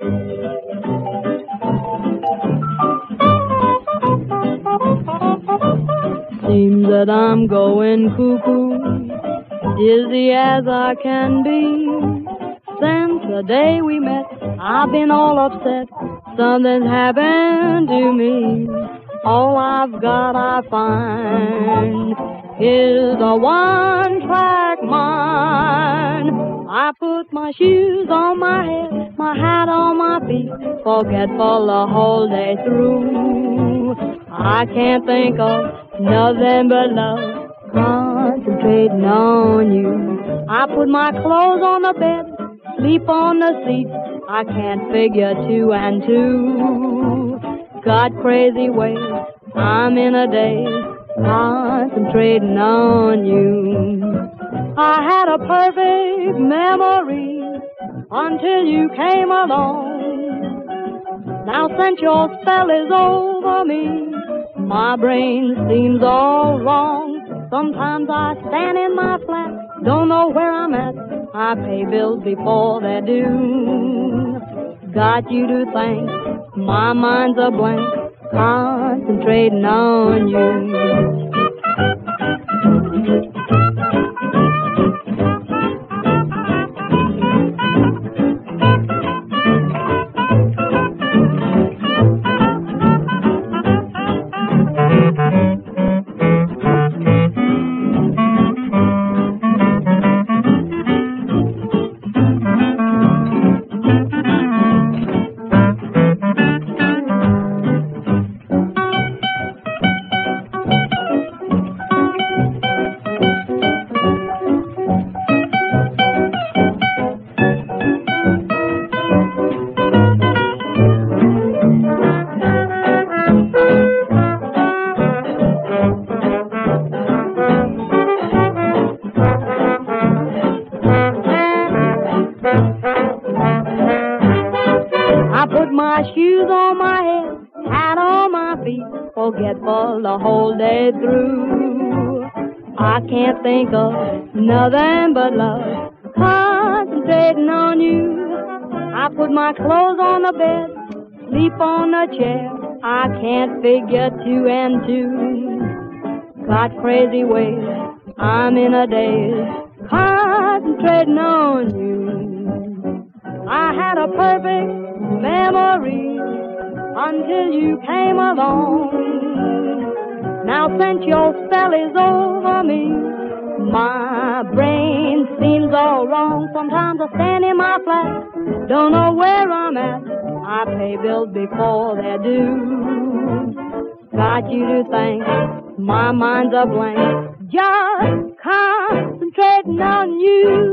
Seems that I'm going cuckoo, dizzy as I can be. Since the day we met, I've been all upset. Something's happened to me. All I've got, I find, is a one-track mind. I put my shoes on my head, my hat on my feet, forgetful the whole day through. I can't think of nothing but love, concentrating on you. I put my clothes on the bed, sleep on the seat. I can't figure two and two. Got crazy ways, I'm in a daze, concentrating on you. I had a perfect memory until you came along. Now since your spell is over me, my brain seems all wrong. Sometimes I stand in my flat, don't know where I'm at. I pay bills before they're due. Got you to thank, my mind's a blank, concentrating on you. I put my shoes on my head, hat on my feet, forgetful the whole day through. I can't think of nothing but love, concentrating on you. I put my clothes on the bed, sleep on the chair. I can't figure two and two. Got crazy ways, I'm in a daze, concentrating on you. I had a perfect memory until you came along. Now since your spell is over me, my brain seems all wrong. Sometimes I stand in my flat, don't know where I'm at. I pay bills before they're due. Got you to thank, my mind's a blank, just concentrating on you.